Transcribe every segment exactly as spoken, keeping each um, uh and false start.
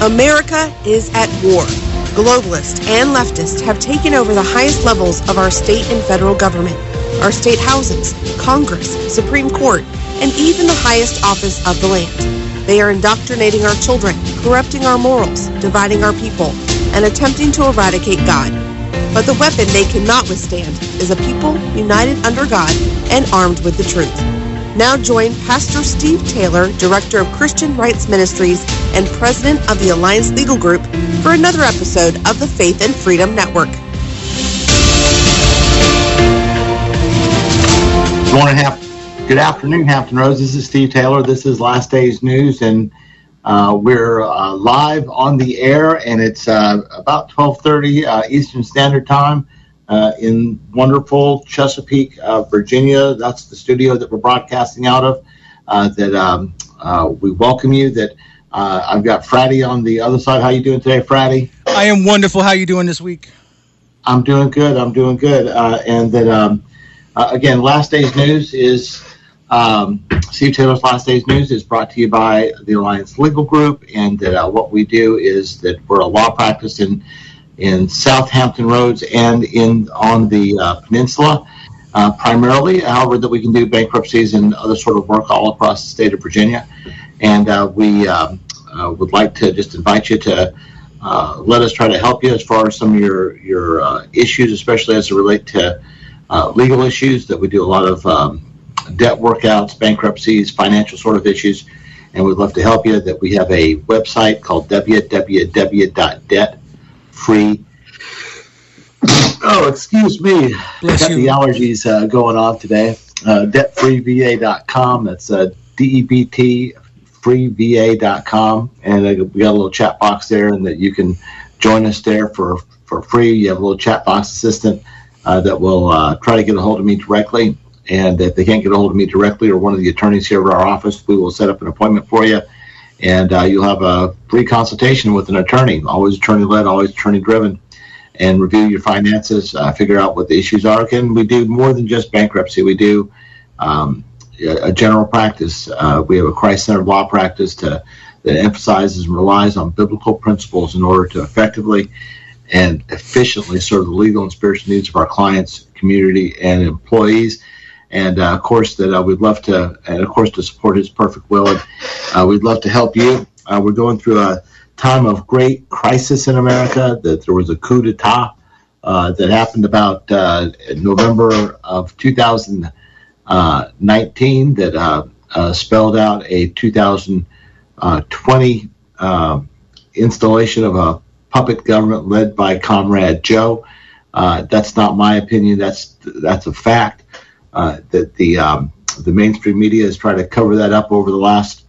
America is at war. Globalists and leftists have taken over the highest levels of our state and federal government, our state houses, Congress, Supreme Court, and even the highest office of the land. They are indoctrinating our children, corrupting our morals, dividing our people, and attempting to eradicate God. But the weapon they cannot withstand is a people united under God and armed with the truth. Now join Pastor Steve Taylor, Director of Christian Rights Ministries and President of the Alliance Legal Group, for another episode of the Faith and Freedom Network. Good morning, Hap- good afternoon, Hampton Roads. This is Steve Taylor. This is Last Days News, and uh, we're uh, live on the air, and it's uh, about twelve thirty uh, Eastern Standard Time. Uh, in wonderful Chesapeake, uh, Virginia. That's the studio that we're broadcasting out of. Uh, that um, uh, we welcome you. That uh, I've got Friday on the other side. How you doing today, Friday? I am wonderful. How you doing this week? I'm doing good. I'm doing good. Uh, and that um, uh, again, Last Days News is um, Steve Taylor's Last Days News is brought to you by the Alliance Legal Group, and that uh, what we do is that we're a law practice in. in Southampton Roads and in on the uh, peninsula, uh, primarily. However, that we can do bankruptcies and other sort of work all across the state of Virginia. And uh, we um, uh, would like to just invite you to uh, let us try to help you as far as some of your your uh, issues, especially as it relate to uh, legal issues. That we do a lot of um, debt workouts, bankruptcies, financial sort of issues, and we'd love to help you. That we have a website called w w w dot debt free. Oh, excuse me. Bless Got you. the allergies uh, going on today. Uh, debt free v a dot com. That's uh, D E B T free v a dot com. And uh, we got a little chat box there, and that you can join us there for, for free. You have a little chat box assistant uh, that will uh, try to get a hold of me directly. And if they can't get a hold of me directly or one of the attorneys here at our office, we will set up an appointment for you. And uh, you'll have a free consultation with an attorney, always attorney-led, always attorney-driven, and review your finances, uh, figure out what the issues are. Again, we do more than just bankruptcy. We do um, a general practice. Uh, we have a Christ-centered law practice to, that emphasizes and relies on biblical principles in order to effectively and efficiently serve the legal and spiritual needs of our clients, community, and employees. And, uh, of course, that uh, we'd love to, and, of course, to support his perfect will. And uh, we'd love to help you. Uh, we're going through a time of great crisis in America. That there was a coup d'etat uh, that happened about uh, November of two thousand nineteen that uh, uh, spelled out a two thousand twenty uh, installation of a puppet government led by Comrade Joe. Uh, that's not my opinion. That's that's a fact. Uh, that the um, the mainstream media has tried to cover that up over the last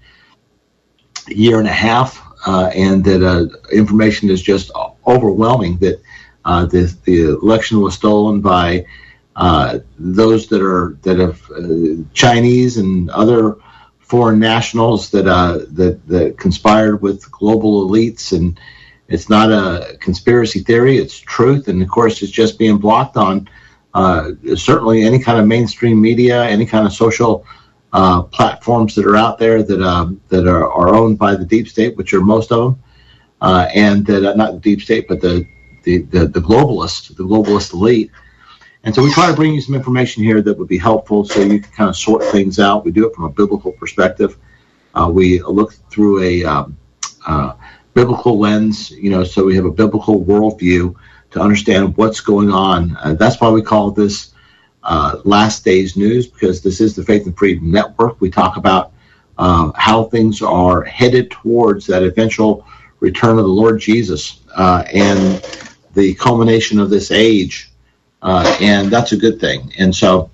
year and a half, uh, and that uh, information is just overwhelming. That uh, the the election was stolen by uh, those that are that have uh, Chinese and other foreign nationals that uh, that that conspired with global elites, and it's not a conspiracy theory; it's truth, and of course, it's just being blocked on. Uh, certainly any kind of mainstream media, any kind of social uh, platforms that are out there that uh, that are, are owned by the deep state, which are most of them, uh, and that uh, not the deep state, but the, the, the, the globalist, the globalist elite. And so we try to bring you some information here that would be helpful so you can kind of sort things out. We do it from a biblical perspective. Uh, we look through a um, uh, biblical lens, you know, so we have a biblical worldview to understand what's going on. Uh, that's why we call this uh, Last Days News, because this is the Faith and Freedom Network. We talk about uh, how things are headed towards that eventual return of the Lord Jesus uh, and the culmination of this age, uh, and that's a good thing. And so,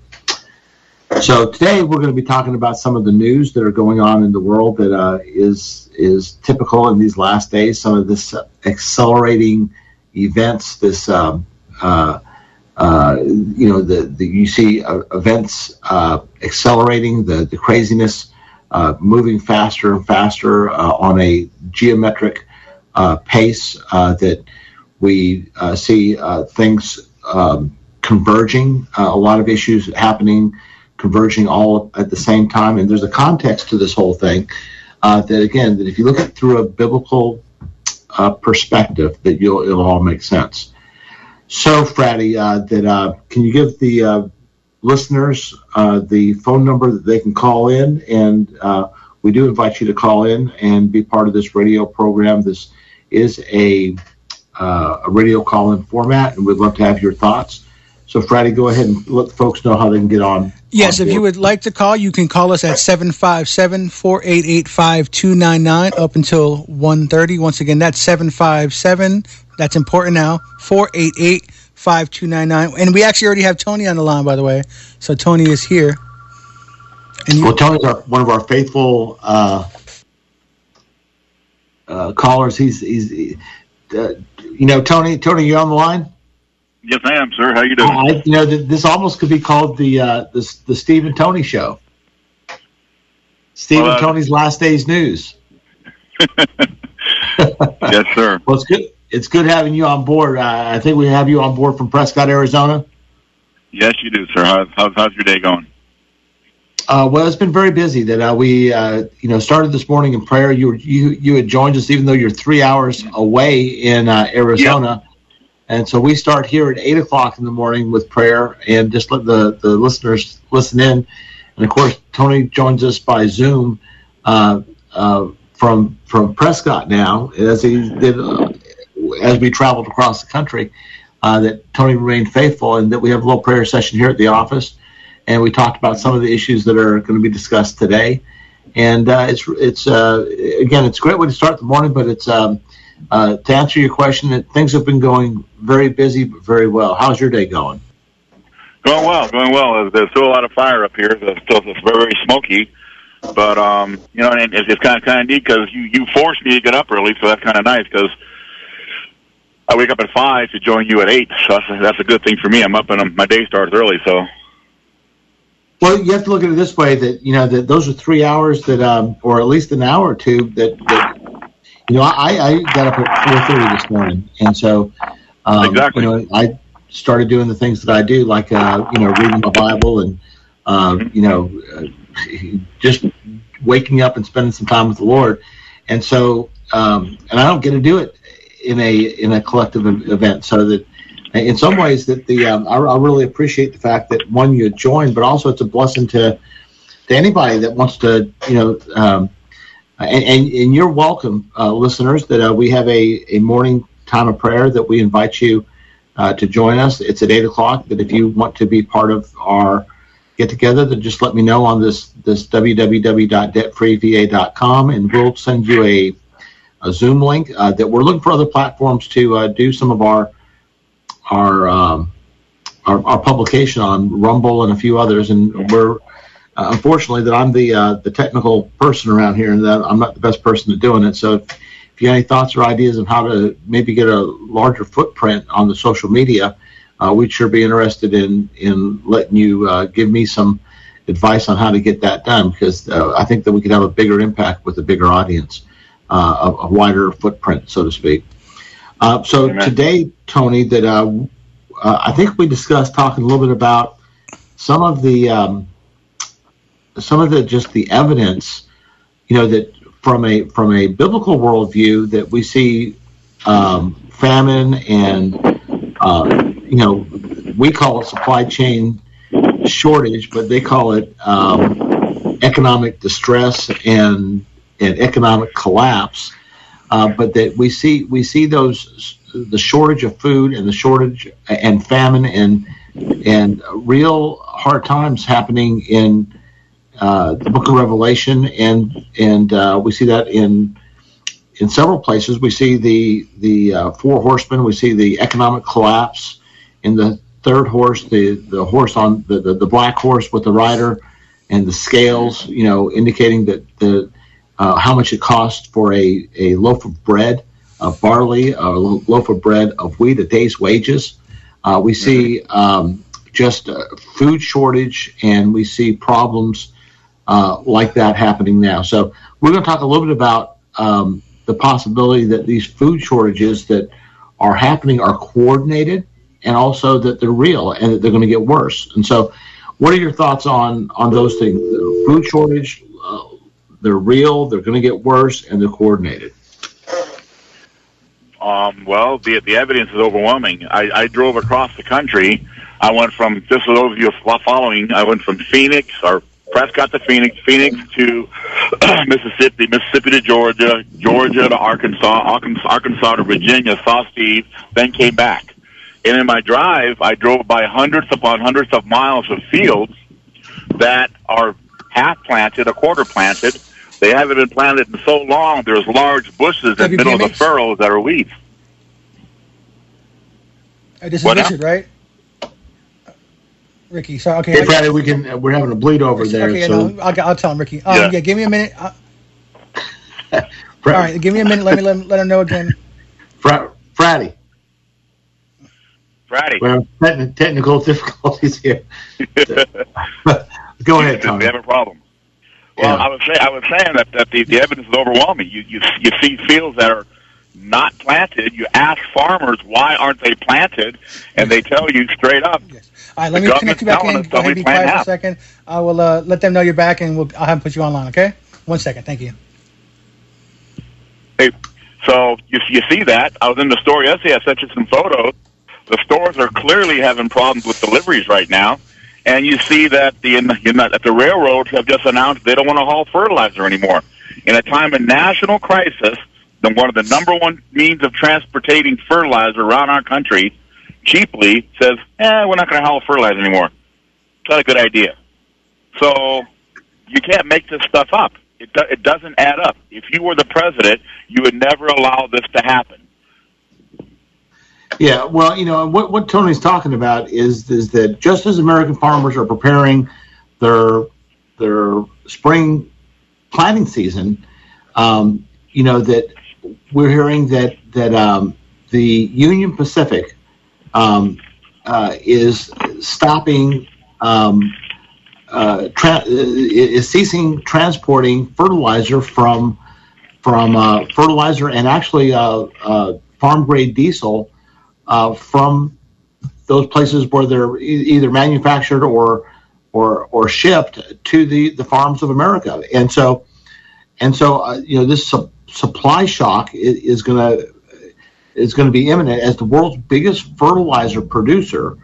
so today we're going to be talking about some of the news that are going on in the world that uh, is is typical in these last days. Some of this accelerating events, this um, uh, uh, you know, the, the you see uh, events uh, accelerating, the the craziness uh, moving faster and faster uh, on a geometric uh, pace. Uh, that we uh, see uh, things um, converging, uh, a lot of issues happening, converging all at the same time. And there's a context to this whole thing uh, that, again, that if you look at through a biblical uh, perspective that you'll it'll all make sense. So, Fratty, uh, that uh, can you give the uh, listeners uh, the phone number that they can call in? And uh, we do invite you to call in and be part of this radio program. This is a, uh, a radio call-in format, and we'd love to have your thoughts. So, Fratty, go ahead and let the folks know how they can get on. Yes, on if you would like to call, you can call us at seven five seven, four eight eight, five two nine nine up until one thirty. Once again, that's seven five seven, that's important now, four eight eight, five two nine nine. And we actually already have Tony on the line, by the way. So Tony is here. And you- well, Tony's our, one of our faithful uh, uh, callers. He's, he's uh, you know, Tony, Tony, you on the line? Yes, I am, sir. How you doing? Uh, you know, th- this almost could be called the uh, the, the Steve and Tony Show. Steve well, uh, and Tony's Last Days News. Yes, sir. Well, it's good. It's good having you on board. Uh, I think we have you on board from Prescott, Arizona. Yes, you do, sir. How's how's, how's your day going? Uh, well, it's been very busy. That uh, we, uh, you know, started this morning in prayer. You were, you you had joined us, even though you're three hours away in uh, Arizona. Yep. And so we start here at eight o'clock in the morning with prayer, and just let the, the listeners listen in. And of course, Tony joins us by Zoom uh, uh, from from Prescott now, as he did uh, as we traveled across the country. Uh, that Tony remained faithful, and that we have a little prayer session here at the office, and we talked about some of the issues that are going to be discussed today. And uh, it's it's uh, again, it's a great way to start the morning, but it's. Um, Uh, to answer your question, that things have been going very busy, but very well. How's your day going? Going well, going well. There's still a lot of fire up here. It's still it's very, very smoky, but um, you know, and it's, it's kind of kind of neat because you you forced me to get up early, so that's kind of nice because I wake up at five to join you at eight, so that's a, that's a good thing for me. I'm up and my day starts early, so. Well, you have to look at it this way: that you know that those are three hours that, um, or at least an hour or two that. that You know, I, I got up at four thirty this morning, and so um, exactly. you know, I started doing the things that I do, like uh, you know, reading my Bible, and uh, mm-hmm. you know, uh, just waking up and spending some time with the Lord. And so, um, and I don't get to do it in a in a collective event. So that, in some ways, that the um, I, I really appreciate the fact that one, you joined, but also it's a blessing to to anybody that wants to, you know. Um, And, and, and you're welcome, uh, listeners, that uh, we have a, a morning time of prayer that we invite you uh, to join us. It's at eight o'clock, but if you want to be part of our get-together, then just let me know on this, this w w w dot debt free v a dot com, and we'll send you a, a Zoom link uh, that we're looking for other platforms to uh, do some of our our, um, our our publication on, Rumble and a few others, and we're Uh, unfortunately, that I'm the uh, the technical person around here, and that I'm not the best person at doing it. So, if, if you have any thoughts or ideas of how to maybe get a larger footprint on the social media, uh, we'd sure be interested in in letting you uh, give me some advice on how to get that done. Because uh, I think that we could have a bigger impact with a bigger audience, uh, a, a wider footprint, so to speak. Uh, so Amen. Today, Tony, that uh, uh, I think we discussed talking a little bit about some of the. Um, some of the just the evidence, you know, that from a from a biblical worldview that we see um, famine and uh, you know, we call it supply chain shortage, but they call it um, economic distress and and economic collapse. Uh, but that we see we see those the shortage of food and the shortage and famine and and real hard times happening in. Uh, the Book of Revelation, and and uh, we see that in in several places. We see the the uh, four horsemen. We see the economic collapse in the third horse, the, the horse on the, the, the black horse with the rider and the scales, you know, indicating that the uh, how much it costs for a, a loaf of bread, of barley, a loaf of bread of wheat, a day's wages. Uh, we see um, just uh, food shortage, and we see problems Uh, like that happening now. So we're going to talk a little bit about um, the possibility that these food shortages that are happening are coordinated, and also that they're real and that they're going to get worse. And so what are your thoughts on, on those things? The food shortage, uh, they're real, they're going to get worse, and they're coordinated. Um, well, the the evidence is overwhelming. I, I drove across the country. I went from, just for those of you following, I went from Phoenix, or Prescott to Phoenix, Phoenix to Mississippi, Mississippi to Georgia, Georgia to Arkansas, Arkansas, Arkansas to Virginia, saw Steve, then came back. And in my drive, I drove by hundreds upon hundreds of miles of fields that are half planted, a quarter planted. They haven't been planted in so long, there's large bushes in the middle of the furrows that are weeds. Hey, this is What now? Richard, right? Ricky, sorry. Okay. Hey, I- Friday, we can. We're having a bleed over there. Okay, so, no, I'll, I'll tell him, Ricky. Um, Yeah. yeah. give me a minute. Uh, Fr- all right, give me a minute. Let me let, let him know again. Fr- Friday, Friday. we have techni- technical difficulties here. Go ahead, They Tony. have a problem. Well, Yeah. I was say, I was saying that, that the, the evidence is overwhelming. You, you you see fields that are not planted. You ask farmers why aren't they planted, and they tell you straight up. Yes. All right, let The me connect you back government's in. telling Go us ahead and be that we plan quiet for a now. second. I will uh, let them know you're back, and we'll, I'll have them put you online, okay? One second. Thank you. Hey, so you you see that? I was in the store yesterday. I sent you some photos. The stores are clearly having problems with deliveries right now, and you see that the in, in the, that the railroads have just announced they don't want to haul fertilizer anymore. In a time of national crisis, then one of the number one means of transporting fertilizer around our country cheaply says, "Eh, we're not going to haul fertilizer anymore." It's not a good idea. So you can't make this stuff up. It do, it doesn't add up. If you were the president, you would never allow this to happen. Yeah, well, you know, what, what Tony's talking about is is that just as American farmers are preparing their their spring planting season, um, you know, that we're hearing that that um, the Union Pacific um, uh, is stopping, um, uh, tra- is ceasing transporting fertilizer from from uh, fertilizer and actually uh, uh, farm grade diesel. Uh, from those places where they're e- either manufactured or or or shipped to the, the farms of America, and so and so uh, you know this su- supply shock is, is going to is going to be imminent as the world's biggest fertilizer producer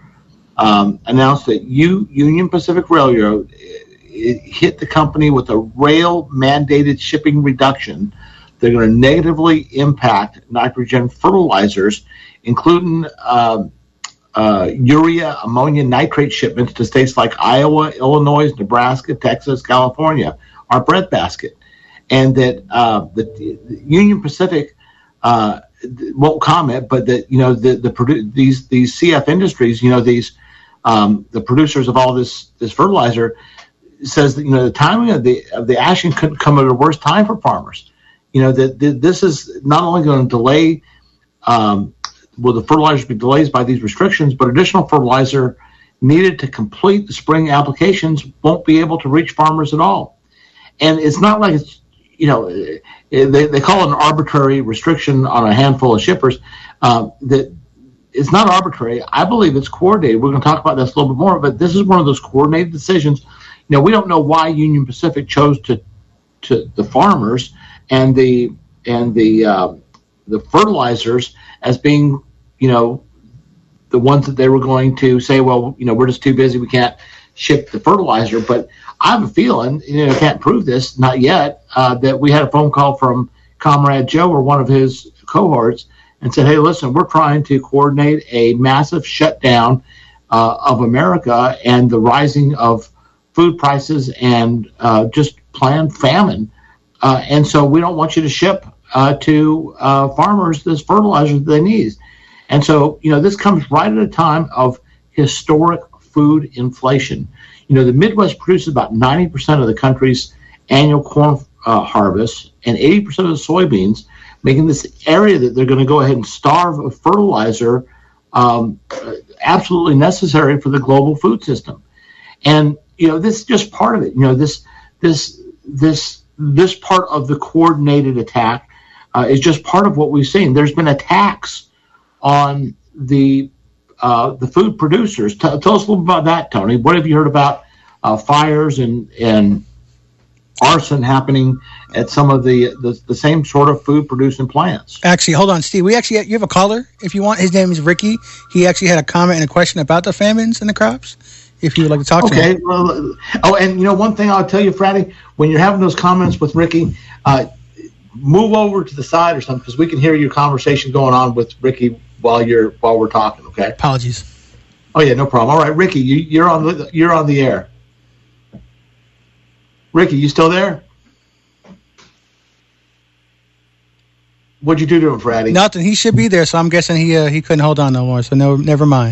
um, announced that U, Union Pacific Railroad it hit the company with a rail mandated shipping reduction. They're going to negatively impact nitrogen fertilizers, including uh, uh, urea, ammonia, nitrate shipments to states like Iowa, Illinois, Nebraska, Texas, California, our breadbasket. And that uh, the, the Union Pacific uh, won't comment, but that you know the the produ- these these C F Industries, you know these um, the producers of all this this fertilizer, says that you know the timing of the of the action couldn't come at a worse time for farmers. You know that this is not only going to delay, um, will the fertilizers be delayed by these restrictions, but additional fertilizer needed to complete the spring applications won't be able to reach farmers at all. And it's not like it's, you know, they, they call it an arbitrary restriction on a handful of shippers. Um, that it's not arbitrary. I believe it's coordinated. We're going to talk about this a little bit more, but this is one of those coordinated decisions. You know, we don't know why Union Pacific chose to to the farmers and the and the uh, the fertilizers as being, you know, the ones that they were going to say, well, you know, we're just too busy, we can't ship the fertilizer. But I have a feeling, you know, I can't prove this, not yet, uh, that we had a phone call from Comrade Joe or one of his cohorts and said, hey, listen, we're trying to coordinate a massive shutdown uh, of America and the rising of food prices and uh, just planned famine. Uh, and so we don't want you to ship uh, to uh, farmers this fertilizer that they need. And so, you know, this comes right at a time of historic food inflation. You know, the Midwest produces about ninety percent of the country's annual corn uh, harvest and eighty percent of the soybeans, making this area that they're going to go ahead and starve of fertilizer um, absolutely necessary for the global food system. And, you know, this is just part of it. You know, this, this, this, this part of the coordinated attack uh, is just part of what we've seen. There's been attacks on the uh, the food producers. T- tell us a little bit about that, Tony. What have you heard about uh, fires and and arson happening at some of the, the the same sort of food producing plants. Actually, hold on, Steve. We actually you have a caller if you want. His name is Ricky. He actually had a comment and a question about the famines and the crops. If you would like to talk okay, to him. Okay. Well, oh, and you know one thing I'll tell you, Friday, when you're having those comments with Ricky, uh, move over to the side or something because we can hear your conversation going on with Ricky while you're while we're talking. Okay. Apologies. Oh yeah, no problem. All right, Ricky, you, you're on the you're on the air. Ricky, you still there? What'd you do to him, Friday? Nothing. He should be there, so I'm guessing he uh, he couldn't hold on no more. So no, never mind.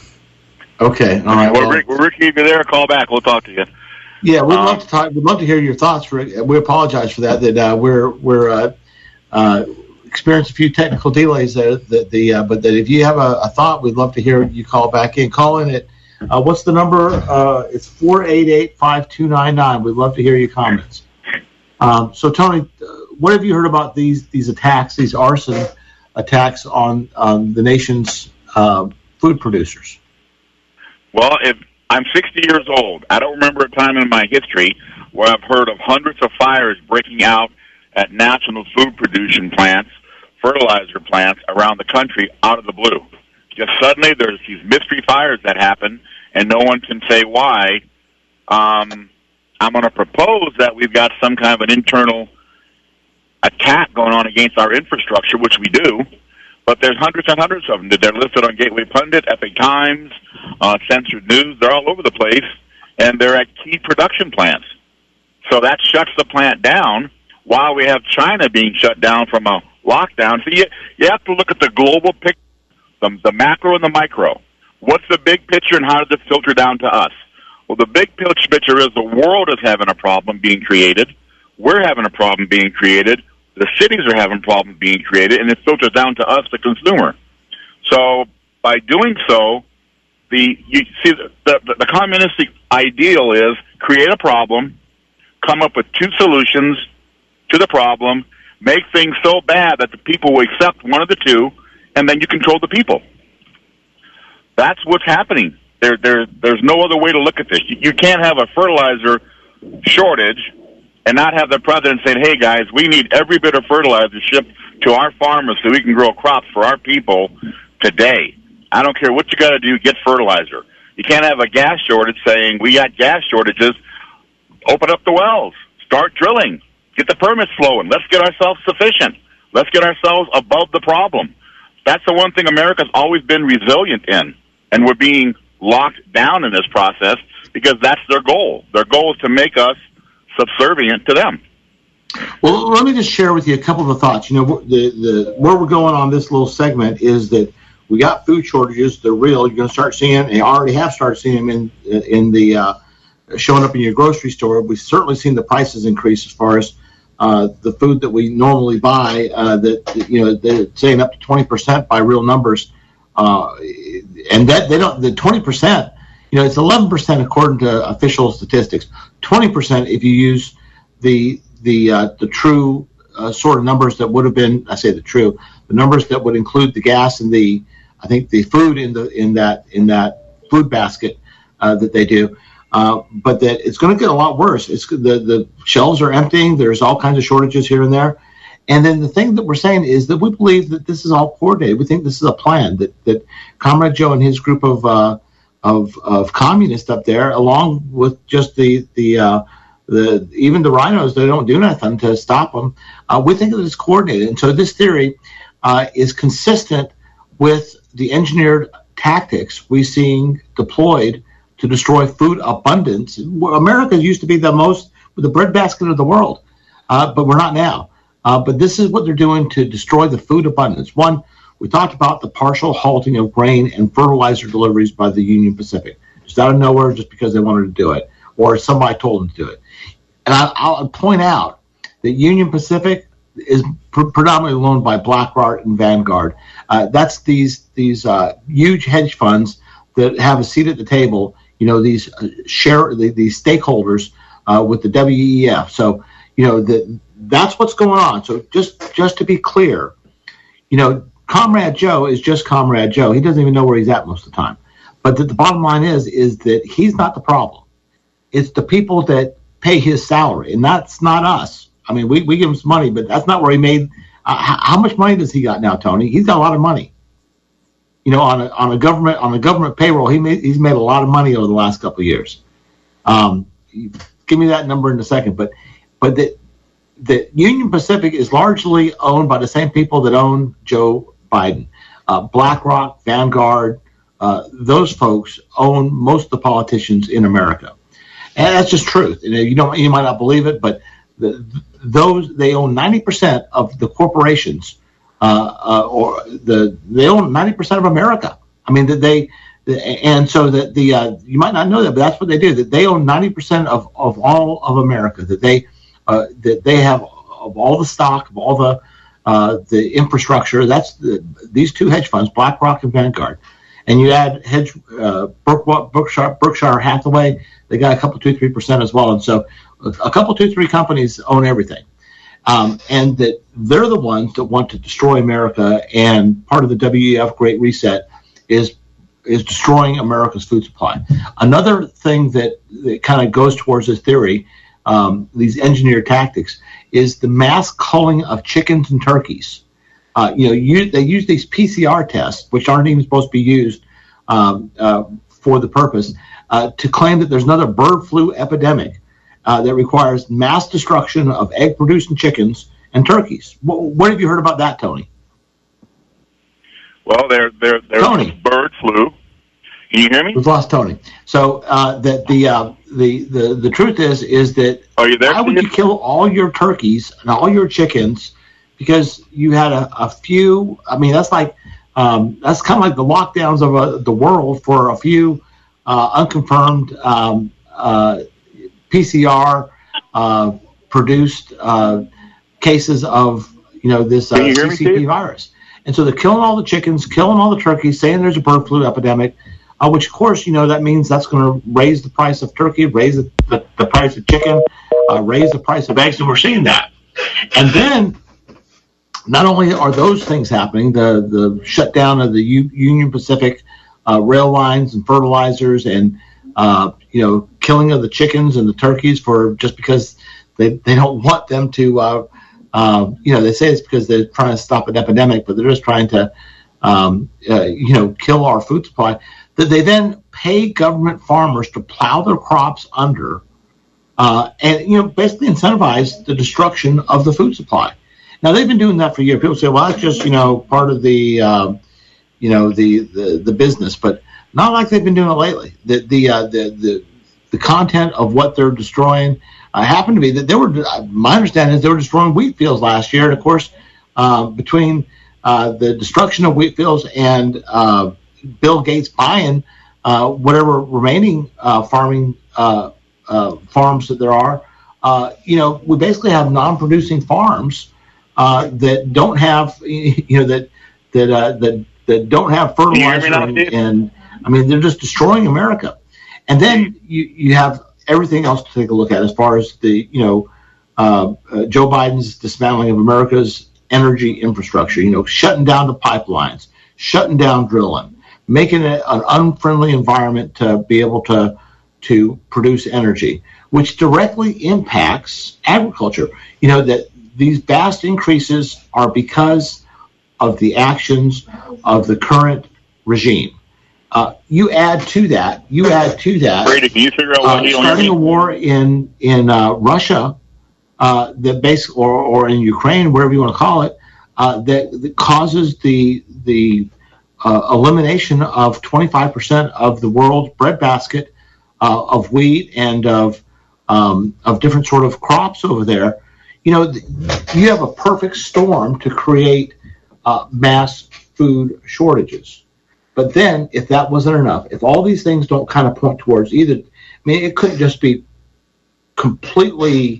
Okay. All right. Well, Rick, Ricky, if you're there, call back. We'll talk to you. Yeah, we'd um, love to talk. We'd love to hear your thoughts. Rick. We apologize for that. That uh, we're we're uh, uh, experiencing a few technical delays there. That the uh, but that if you have a, a thought, we'd love to hear you call back in. Call in at uh, what's the number? Uh, it's four eight eight, five two nine nine. We'd love to hear your comments. Um, so, Tony, uh, what have you heard about these these attacks, these arson attacks on um, the nation's uh, food producers? Well, if I'm sixty years old, I don't remember a time in my history where I've heard of hundreds of fires breaking out at national food production plants, fertilizer plants around the country out of the blue. Just suddenly there's these mystery fires that happen, and no one can say why. Um, I'm going to propose that we've got some kind of an internal attack going on against our infrastructure, which we do. But there's hundreds and hundreds of them. They're listed on Gateway Pundit, Epic Times, uh, Censored News. They're all over the place, and they're at key production plants. So that shuts the plant down while we have China being shut down from a lockdown. So you, you have to look at the global picture, the, the macro and the micro. What's the big picture, and how does it filter down to us? Well, the big picture is the world is having a problem being created. We're having a problem being created. The cities are having problems being created, and it filters down to us, the consumer. So by doing so, the you see the, the, the communistic ideal is create a problem, come up with two solutions to the problem, make things so bad that the people will accept one of the two, and then you control the people. That's what's happening. There, there, there's no other way to look at this. You, you can't have a fertilizer shortage and not have the president saying, hey, guys, we need every bit of fertilizer shipped to our farmers so we can grow crops for our people today. I don't care what you got to do, get fertilizer. You can't have a gas shortage saying, we got gas shortages, open up the wells, start drilling, get the permits flowing. Let's get ourselves sufficient. Let's get ourselves above the problem. That's the one thing America's always been resilient in, and we're being locked down in this process because that's their goal. Their goal is to make us subservient to them. Well, let me just share with you a couple of thoughts. You know, the, the where we're going on this little segment is that we got food shortages. They're real. You're going to start seeing, and you already have started seeing them in in the uh, showing up in your grocery store. We've certainly seen the prices increase as far as uh, the food that we normally buy. Uh, that you know, they're saying up to twenty percent by real numbers, uh, and that they don't. The twenty percent. You know, it's eleven percent according to official statistics. twenty percent if you use the the uh, the true uh, sort of numbers that would have been. I say the true, the numbers that would include the gas and the, I think the food in the in that in that food basket uh, that they do. Uh, but that it's going to get a lot worse. It's the the shelves are emptying. There's all kinds of shortages here and there. And then the thing that we're saying is that we believe that this is all coordinated. We think this is a plan that that Comrade Joe and his group of uh, Of, of communists up there, along with just the the uh, the even the rhinos, they don't do nothing to stop them. Uh, we think it is coordinated, and so this theory uh, is consistent with the engineered tactics we seeing deployed to destroy food abundance. America used to be the most the breadbasket of the world, uh, but we're not now. Uh, but this is what they're doing to destroy the food abundance. One. We talked about the partial halting of grain and fertilizer deliveries by the Union Pacific, just out of nowhere, just because they wanted to do it, or somebody told them to do it. And I, I'll point out that Union Pacific is pr- predominantly owned by BlackRock and Vanguard. Uh, that's these these uh, huge hedge funds that have a seat at the table. You know, these uh, share the, these stakeholders uh, with the W E F. So, you know, the, that's what's going on. So just just to be clear, you know. Comrade Joe is just Comrade Joe. He doesn't even know where he's at most of the time. But the, the bottom line is, is that he's not the problem. It's the people that pay his salary, and that's not us. I mean, we, we give him some money, but that's not where he made. Uh, how, how much money does he got now, Tony? He's got a lot of money. You know, on a on a government on a government payroll, he made he's made a lot of money over the last couple of years. Um, give me that number in a second, but but the the Union Pacific is largely owned by the same people that own Joe Biden. Uh, BlackRock, Vanguard, uh, those folks own most of the politicians in America, and that's just truth. You know, you don't you might not believe it, but the, those they own ninety percent of the corporations. Uh, uh, or the they own ninety percent of America. I mean that they, and so that the uh, you might not know that, but that's what they do. That they own ninety percent of, of all of America. That they uh, that they have of all the stock, of all the uh, the infrastructure. That's the, these two hedge funds, BlackRock and Vanguard. And you add hedge uh, Berkshire, Berkshire Hathaway. They got a couple, two, three percent as well. And so a couple, two, three companies own everything. Um, and that they're the ones that want to destroy America, and part of the W E F Great Reset is is destroying America's food supply. Another thing that, that kind of goes towards this theory, um, these engineered tactics, is the mass culling of chickens and turkeys. Uh, you know, you, they use these P C R tests, which aren't even supposed to be used um, uh, for the purpose, uh, to claim that there's another bird flu epidemic. Uh, that requires mass destruction of egg-producing chickens and turkeys. What, what have you heard about that, Tony? Well, there, there, there's Tony. bird flu. Can you hear me? We've lost Tony. So uh, that the, uh, the the the truth is is that Are you there, why would you kill all your turkeys and all your chickens because you had a, a few? I mean, that's like um, that's kind of like the lockdowns of uh, the world for a few uh, unconfirmed. Um, uh, P C R uh, produced uh, cases of you know this uh, C C P virus, and so they're killing all the chickens, killing all the turkeys, saying there's a bird flu epidemic, uh, which of course you know that means that's going to raise the price of turkey, raise the, the, the price of chicken, uh, raise the price of eggs, and we're seeing that. And then not only are those things happening, the the shutdown of the U- Union Pacific uh, rail lines and fertilizers and Uh, you know, killing of the chickens and the turkeys for just because they, they don't want them to, uh, uh, you know, they say it's because they're trying to stop an epidemic, but they're just trying to, um, uh, you know, kill our food supply. That they then pay government farmers to plow their crops under uh, and, you know, basically incentivize the destruction of the food supply. Now, they've been doing that for years. People say, well, that's just, you know, part of the, uh, you know, the, the, the business, but not like they've been doing it lately. The the uh, the, the the content of what they're destroying uh, happened to be that they were. My understanding is they were destroying wheat fields last year, and of course, uh, between uh, the destruction of wheat fields and uh, Bill Gates buying uh, whatever remaining uh, farming uh, uh, farms that there are, uh, you know, we basically have non-producing farms uh, that don't have, you know, that that uh, that that don't have fertilizer and, and I mean, they're just destroying America. And then you, you have everything else to take a look at as far as the, you know, uh, uh, Joe Biden's dismantling of America's energy infrastructure, you know, shutting down the pipelines, shutting down drilling, making it an unfriendly environment to be able to, to produce energy, which directly impacts agriculture. You know, that these vast increases are because of the actions of the current regime. Uh, you add to that, you add to that, Brady, can you figure out what uh, starting a war in in uh, Russia, uh, that basically, or or in Ukraine, wherever you want to call it, uh, that, that causes the the uh, elimination of twenty-five percent of the world's breadbasket uh, of wheat and of um, of different sort of crops over there. You know, you have a perfect storm to create uh, mass food shortages. But then, if that wasn't enough, if all these things don't kind of point towards either, I mean, it couldn't just be completely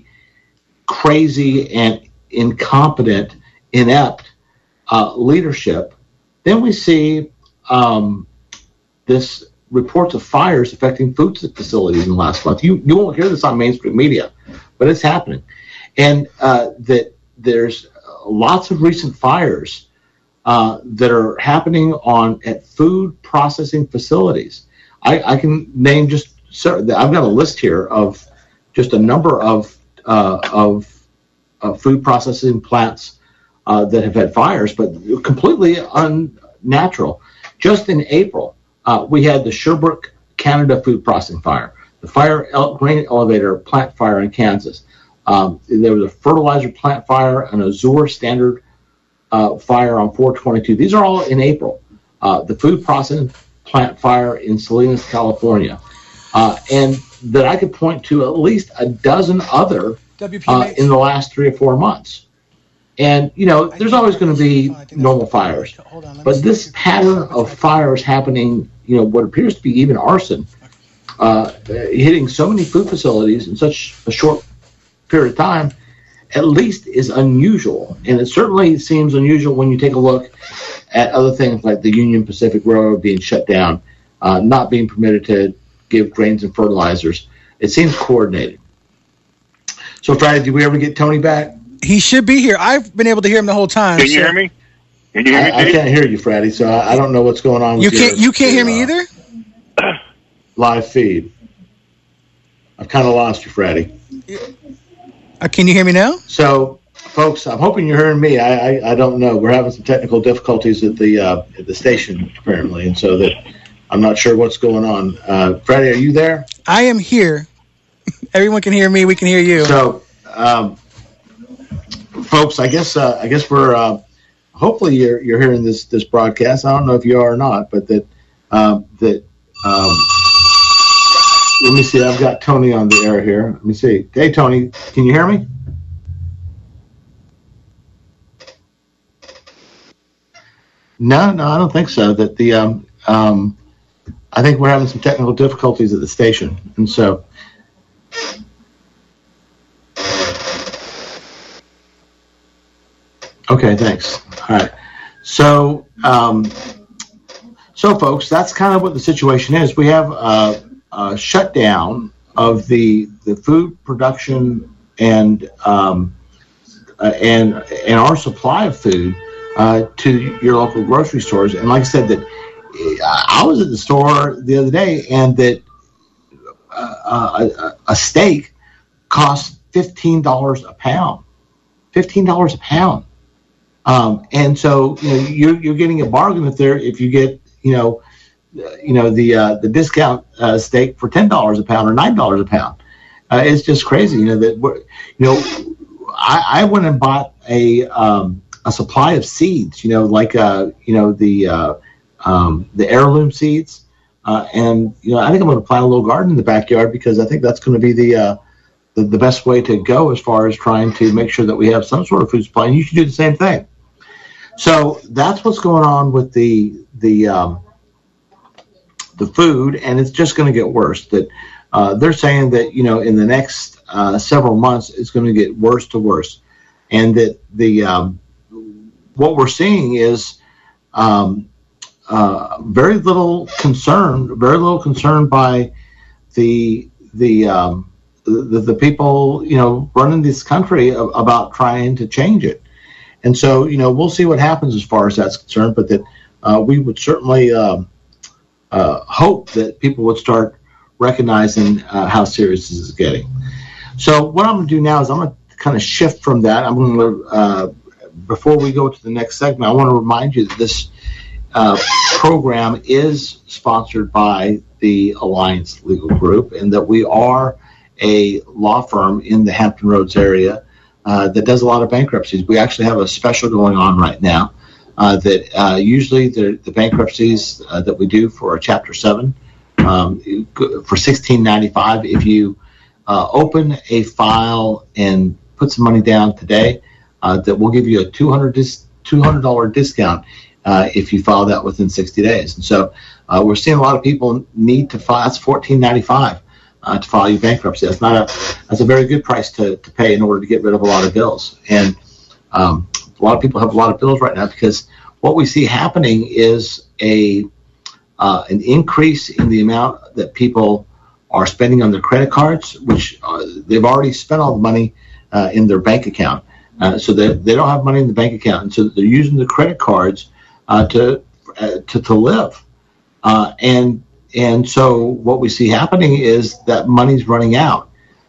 crazy and incompetent, inept uh, leadership. Then we see um, this reports of fires affecting food facilities in the last month. You you won't hear this on mainstream media, but it's happening, and uh, that there's lots of recent fires. Uh, that are happening on at food processing facilities. I, I can name just, I've got a list here of just a number of uh, of, of food processing plants uh, that have had fires, but completely unnatural. Just in April, uh, we had the Sherbrooke, Canada food processing fire, the fire el- grain elevator plant fire in Kansas. Um, there was a fertilizer plant fire, an Azure standard uh, fire on four twenty-two. These are all in April. Uh, the food processing plant fire in Salinas, California. Uh, and that I could point to at least a dozen other uh, in the last three or four months. And, you know, there's always going to be normal fires. But this pattern of fires happening, you know, what appears to be even arson, uh, hitting so many food facilities in such a short period of time, at least is unusual. And it certainly seems unusual when you take a look at other things like the Union Pacific Railroad being shut down, uh, not being permitted to give grains and fertilizers. It seems coordinated. So, Friday, did we ever get Tony back? He should be here. I've been able to hear him the whole time. Can you so. hear me? Can you hear me? I, I can't hear you, Friday, so I, I don't know what's going on with you can't, your, You can't your, hear me uh, either? live feed. I've kind of lost you, Friday. Uh, can you hear me now? So, folks, I'm hoping you're hearing me. I, I, I don't know. We're having some technical difficulties at the uh, at the station, apparently, and so that I'm not sure what's going on. Uh, Freddie, are you there? I am here. Everyone can hear me. We can hear you. So, um, folks, I guess uh, I guess we're uh, hopefully you're you're hearing this this broadcast. I don't know if you are or not, but that um, that um, let me see. I've got Tony on the air here. Let me see. Hey, Tony, can you hear me? No, no, I don't think so. That the um, um, I think we're having some technical difficulties at the station, and so. Okay, thanks. All right. So, um, so folks, that's kind of what the situation is. We have a, a shutdown of the the food production and um, uh, and and our supply of food uh, to your local grocery stores. And like I said, that I was at the store the other day, and that uh, a, a steak costs fifteen dollars a pound. Fifteen dollars a pound. Um, and so, you know, you're, you're getting a bargain if there, if you get, you know, uh, you know, the, uh, the discount, uh, steak for ten dollars a pound or nine dollars a pound. Uh, it's just crazy, you know, that, you know, I, I went and bought a, um, a supply of seeds, you know, like, uh, you know, the, uh, um, the heirloom seeds. Uh, and, you know, I think I'm going to plant a little garden in the backyard because I think that's going to be the, uh, the, the best way to go as far as trying to make sure that we have some sort of food supply. And you should do the same thing. So that's what's going on with the the um, the food, and it's just going to get worse. That uh, they're saying that, you know, in the next uh, several months it's going to get worse to worse, and that the um, what we're seeing is um, uh, very little concern, very little concern by the the, um, the the people, you know, running this country about trying to change it. And so, you know, we'll see what happens as far as that's concerned, but that uh, we would certainly um, uh, hope that people would start recognizing uh, how serious this is getting. So what I'm going to do now is I'm going to kind of shift from that. I'm going to, uh, before we go to the next segment, I want to remind you that this uh, program is sponsored by the Alliance Legal Group, and that we are a law firm in the Hampton Roads area Uh, that does a lot of bankruptcies. We actually have a special going on right now uh, that uh, usually the, the bankruptcies uh, that we do for a Chapter seven um, for sixteen ninety-five. If you uh, open a file and put some money down today, uh, that we'll give you a two hundred dollars discount uh, if you file that within sixty days. And so uh, we're seeing a lot of people need to file. That's fourteen ninety-five. Uh, to file your bankruptcy. That's not a that's a very good price to, to pay in order to get rid of a lot of bills. And um, a lot of people have a lot of bills right now because what we see happening is a uh, an increase in the amount that people are spending on their credit cards, which uh, they've already spent all the money uh, in their bank account. Uh, so they they don't have money in the bank account, and so they're using the credit cards uh, to, uh, to to live. Uh, and And so what we see happening is that money's running out.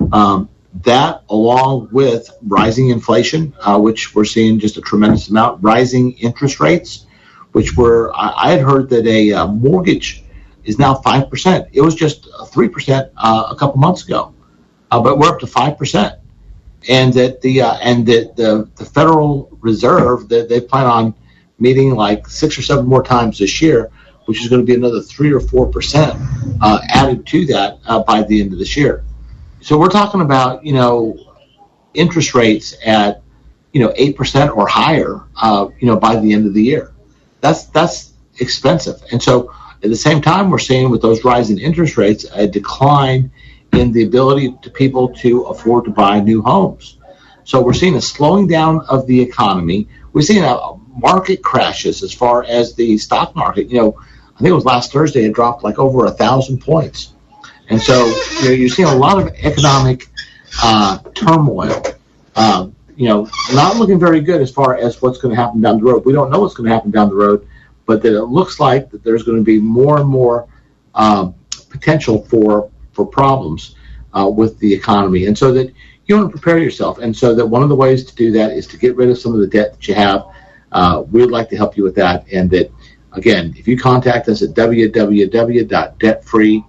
Um, that, along with rising inflation, uh, which we're seeing just a tremendous amount, rising interest rates, which were, I, I had heard that a uh, mortgage is now five percent. It was just three percent uh, a couple months ago, uh, but we're up to five percent. And that the uh, and that the, the Federal Reserve, that they plan on meeting like six or seven more times this year, which is going to be another three or four percent uh, added to that uh, by the end of this year. So we're talking about, you know, interest rates at, you know, eight percent or higher, uh, you know, by the end of the year. That's that's expensive. And so at the same time, we're seeing with those rising interest rates a decline in the ability to people to afford to buy new homes. So we're seeing a slowing down of the economy. We're seeing a market crashes as far as the stock market. You know, I think it was last Thursday, it dropped like over a thousand points. And so, you know, you're seeing a lot of economic uh, turmoil, um, you know, not looking very good as far as what's going to happen down the road. We don't know what's going to happen down the road, but that it looks like that there's going to be more and more um, potential for for problems uh, with the economy. And so that you want to prepare yourself. And so that one of the ways to do that is to get rid of some of the debt that you have. Uh, we would like to help you with that. And that, again, if you contact us at w w w dot debt free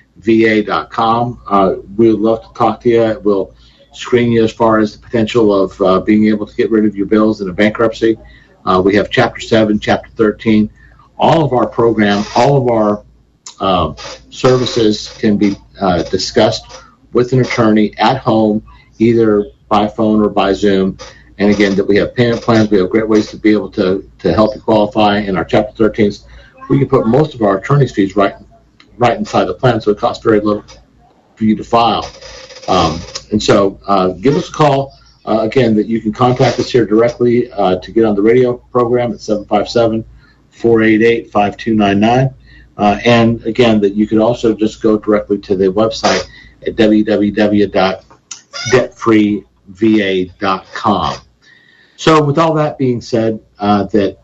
v a dot com, uh, we would love to talk to you. We'll screen you as far as the potential of uh, being able to get rid of your bills in a bankruptcy. Uh, we have Chapter seven, Chapter thirteen. All of our program, all of our uh, services can be uh, discussed with an attorney at home, either by phone or by Zoom. And again, that we have payment plans. We have great ways to be able to, to help you qualify. In our Chapter thirteens, we can put most of our attorney's fees right right inside the plan, so it costs very little for you to file. Um, and so uh, give us a call. Uh, again, that you can contact us here directly uh, to get on the radio program at seven five seven, four eight eight, five two nine nine. Uh, and again, that you could also just go directly to the website at w w w dot debt free v a dot com. So with all that being said, uh, that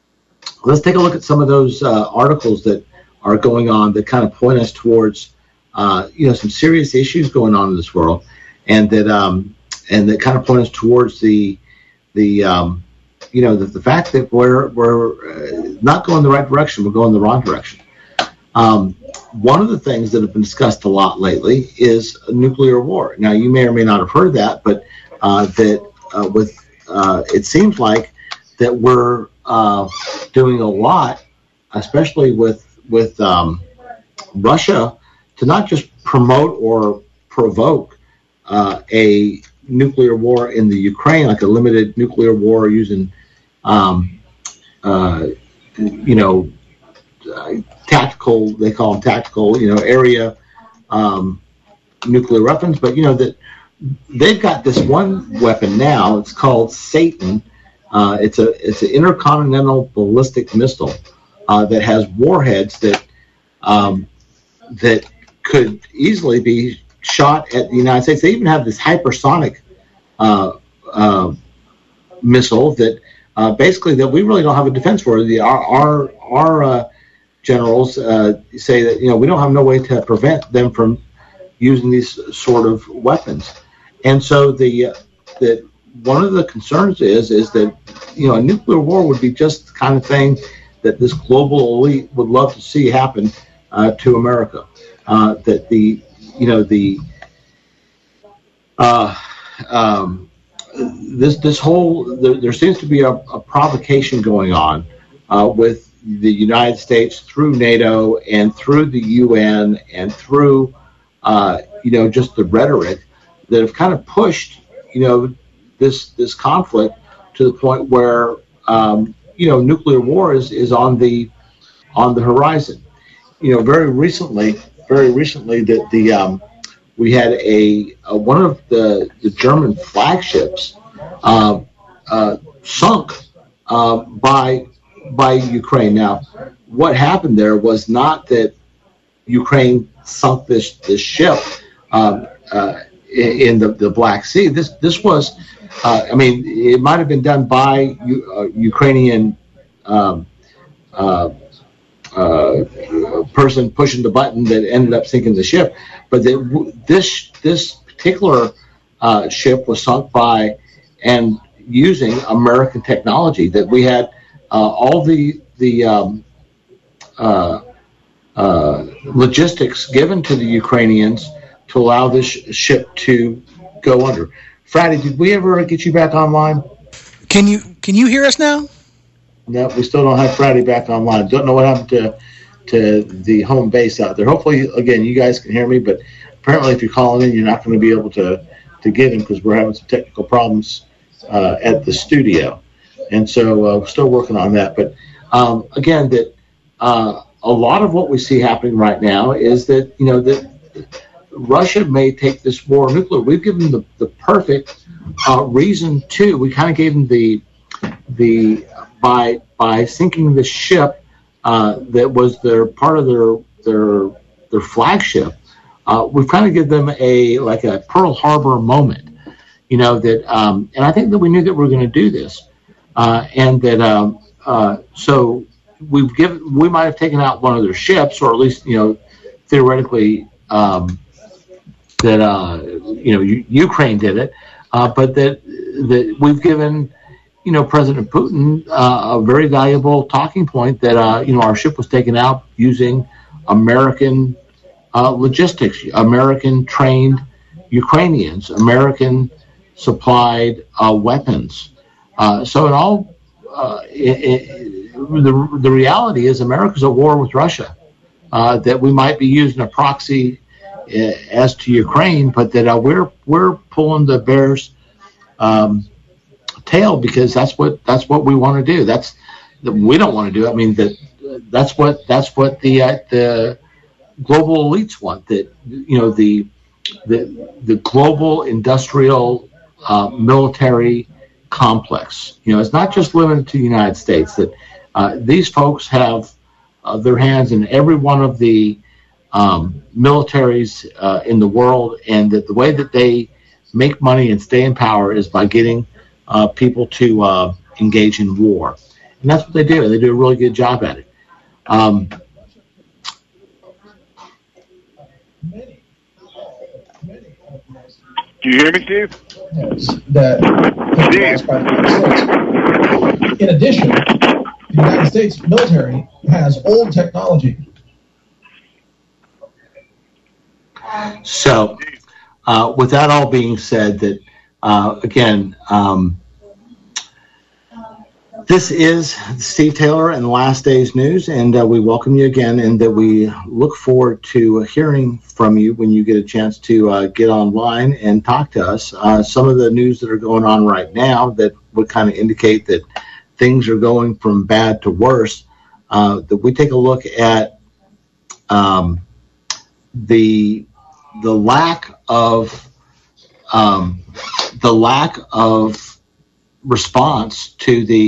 let's take a look at some of those uh, articles that are going on that kind of point us towards, uh, you know, some serious issues going on in this world, and that um, and that kind of point us towards the the um, you know the, the fact that we're we're uh, not going the right direction, we're going the wrong direction. Um, one of the things that have been discussed a lot lately is a nuclear war. Now, you may or may not have heard that, but uh, that uh, with uh, it seems like that we're uh, doing a lot, especially with with um, Russia, to not just promote or provoke uh, a nuclear war in the Ukraine, like a limited nuclear war using, um, uh, you know, uh, tactical, they call them tactical, you know, area um, nuclear weapons. But, you know, that they've got this one weapon now. It's called Satan. Uh, it's a it's an intercontinental ballistic missile uh, that has warheads that um, that could easily be shot at the United States. They even have this hypersonic uh, uh, missile that uh, basically that we really don't have a defense for. The our our, our uh, generals uh, say that, you know, we don't have no way to prevent them from using these sort of weapons. And so the uh, that one of the concerns is is that, you know, a nuclear war would be just the kind of thing that this global elite would love to see happen uh, to America. Uh, that the you know the uh, um, this this whole there, there seems to be a, a provocation going on uh, with the United States through NATO and through the U N and through uh, you know just the rhetoric that have kind of pushed you know this this conflict to the point where um, you know nuclear war is, is on the on the horizon. You know, very recently, very recently that the um, we had a, a one of the, the German flagships uh, uh, sunk uh, by by Ukraine. Now, what happened there was not that Ukraine sunk this this ship um, uh, in, in the, the Black Sea. This this was, uh, I mean, it might have been done by uh, Ukrainian um, uh, uh, person pushing the button that ended up sinking the ship, but the, this this particular uh, ship was sunk by and using American technology. That we had uh, all the the um, uh, uh, logistics given to the Ukrainians to allow this sh- ship to go under. Friday, did we ever get you back online? Can you can you hear us now? No, we still don't have Friday back online. Don't know what happened to to the home base out there. Hopefully, again, you guys can hear me, but apparently if you're calling in, you're not going to be able to, to get him because we're having some technical problems uh, at the studio. And so uh, we're still working on that. But um, again, that uh, a lot of what we see happening right now is that, you know, that Russia may take this war nuclear. We've given them the, the perfect uh, reason to. We kind of gave them the, the by by sinking the ship Uh, that was their part of their their their flagship. Uh, we've kind of given them a like a Pearl Harbor moment, you know that, um, and I think that we knew that we were going to do this, uh, and that um, uh, so we've given we might have taken out one of their ships, or at least you know theoretically um, that uh, you know U- Ukraine did it, uh, but that that we've given. You know, President Putin, uh, a very valuable talking point that, uh, you know, our ship was taken out using American uh, logistics, American trained Ukrainians, American supplied uh, weapons. Uh, so in all, uh, it, it, the, the reality is America's at war with Russia, uh, that we might be using a proxy uh, as to Ukraine, but that uh, we're, we're pulling the bear's um, tail because that's what that's what we want to do. That's we don't want to do. I mean that that's what that's what the uh, the global elites want. That you know the the the global industrial uh, military complex. You know, it's not just limited to the United States. That uh, these folks have uh, their hands in every one of the um, militaries uh, in the world, and that the way that they make money and stay in power is by getting Uh, people to uh, engage in war. And that's what they do. They do a really good job at it. Um, do you hear me, Steve? Yes, that Steve. By the United States. In addition, the United States military has old technology. So, uh, with that all being said, that Uh, again, um, this is Steve Taylor and the Last Days News, and uh, we welcome you again, and that we look forward to hearing from you when you get a chance to uh, get online and talk to us. Uh, some of the news that are going on right now that would kind of indicate that things are going from bad to worse, uh, that we take a look at um, the the lack of um, the lack of response to the